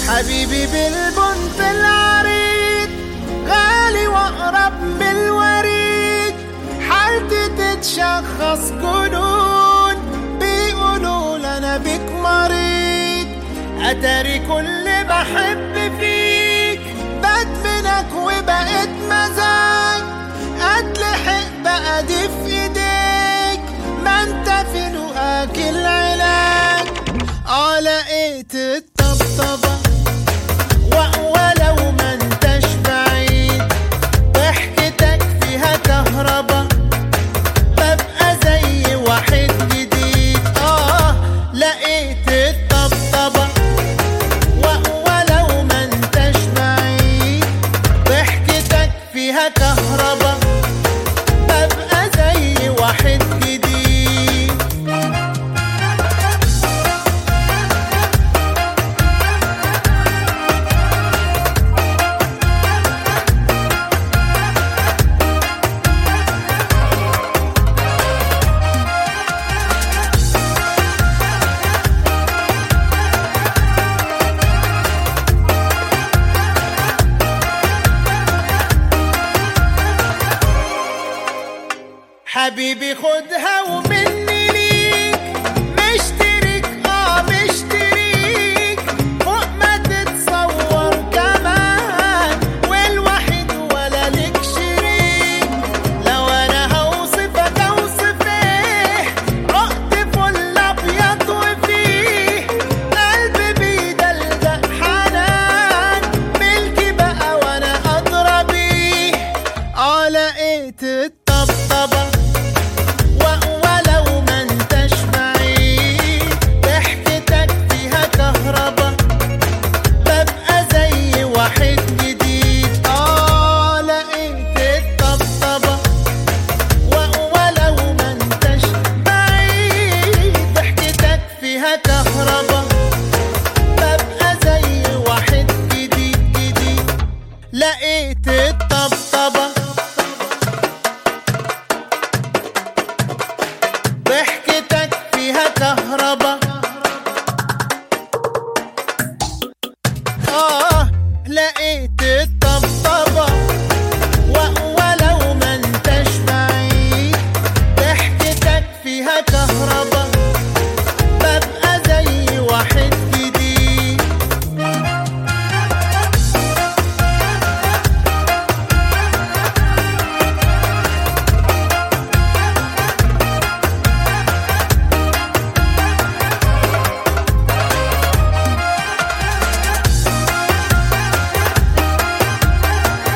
حبيبي بالبنت العريض، غالي واقرب من الوريد، حالتي تتشخص جنون، بيقولوا لنا بيك مريض. اتاري كل بحب فيك بدمنك وبقيت مزاج، اتلحق بقى دي في ايديك، ما انت في لقاك العلاج. لقيت الطبطبة ولو ما انتش بعيد، ضحكتك فيها كهربا، ببقى زي واحد جديد. لقيت الطبطبة ولو ما انتش بعيد، ضحكتك فيها كهربا، ببقى زي واحد جديد. حبيبي خدها ومني ليك، مشترك مشتريك فوق ما تتصور كمان، والوحيد ولا لك شريك. لو انا هوصفك اوصف ايه، عقد فل ابيض وفيه قلبي بيدلدق حنان، ملكي بقى وانا ادرى بيه. لقيت الطبطبة ولو ما انتش بعيد، ضحكتك فيها كهربا، ببقى زي واحد جديد. لقيت الطبطبة ولو ما انتش بعيد، ضحكتك فيها كهربا، ببقى زي واحد جديد. لقيت